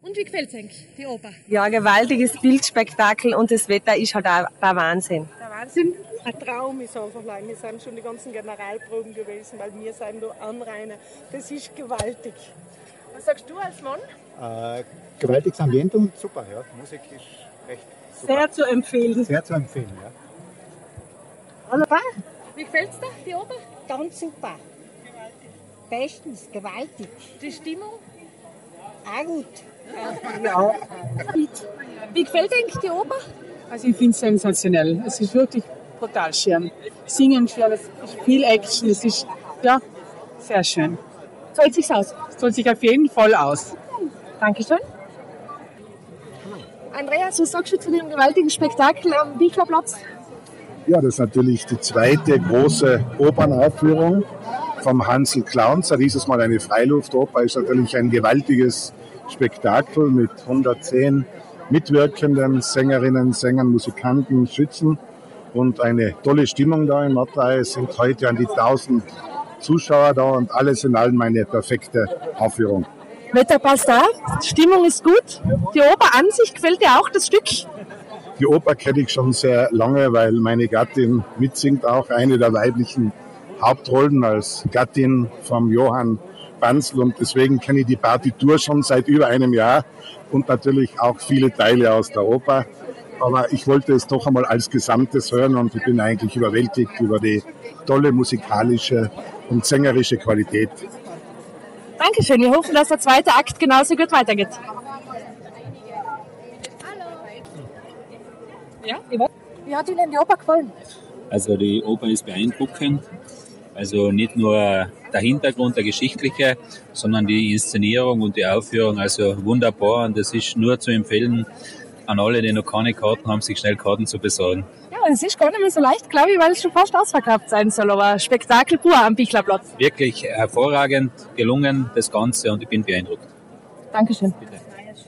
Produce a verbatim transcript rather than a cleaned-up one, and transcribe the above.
Und wie gefällt es euch, die Oper? Ja, gewaltiges Bildspektakel und das Wetter ist halt auch der Wahnsinn. Der Wahnsinn. Ein Traum ist einfach lang. Wir sind schon die ganzen Generalproben gewesen, weil wir sind da Anrainer. Das ist gewaltig. Was sagst du als Mann? Äh, gewaltiges Ambiente und super, ja. Musik ist echt super. Sehr zu empfehlen. Sehr zu empfehlen, ja. Wunderbar. Wie gefällt es dir, die Oper? Ganz super. Bestens, gewaltig. Die Stimmung? Auch gut. Ja. Wie gefällt euch die Oper? Also ich finde es sensationell. Es ist wirklich total schön. Singen schön, es ist viel Action, es ist ja sehr schön. Zahlt sich's aus? Zahlt sich auf jeden Fall aus. Dankeschön. Andreas, was sagst du zu dem gewaltigen Spektakel am Bichlerplatz? Ja, das ist natürlich die zweite große Opernaufführung vom Hansel Clowns. Dieses Mal eine Freiluftoper, ist natürlich ein gewaltiges Spektakel mit hundertzehn Mitwirkenden, Sängerinnen, Sängern, Musikanten, Schützen und eine tolle Stimmung da in Mattei. Es sind heute an die tausend Zuschauer da und alles in allem eine perfekte Aufführung. Wetter passt da, Stimmung ist gut. Die Oper an sich gefällt dir auch das Stück? Die Oper kenne ich schon sehr lange, weil meine Gattin mitsingt, auch eine der weiblichen Hauptrollen als Gattin vom Johann Banzl, und deswegen kenne ich die Partitur schon seit über einem Jahr und natürlich auch viele Teile aus der Oper. Aber ich wollte es doch einmal als Gesamtes hören und ich bin eigentlich überwältigt über die tolle musikalische und sängerische Qualität. Dankeschön, wir hoffen, dass der zweite Akt genauso gut weitergeht. Ja, wie hat Ihnen die Oper gefallen? Also die Oper ist beeindruckend. Also nicht nur der Hintergrund, der geschichtliche, sondern die Inszenierung und die Aufführung, also wunderbar. Und es ist nur zu empfehlen an alle, die noch keine Karten haben, sich schnell Karten zu besorgen. Ja, und es ist gar nicht mehr so leicht, glaube ich, weil es schon fast ausverkauft sein soll. Aber Spektakel pur am Bichlerplatz. Wirklich hervorragend gelungen, das Ganze, und ich bin beeindruckt. Dankeschön. Bitte.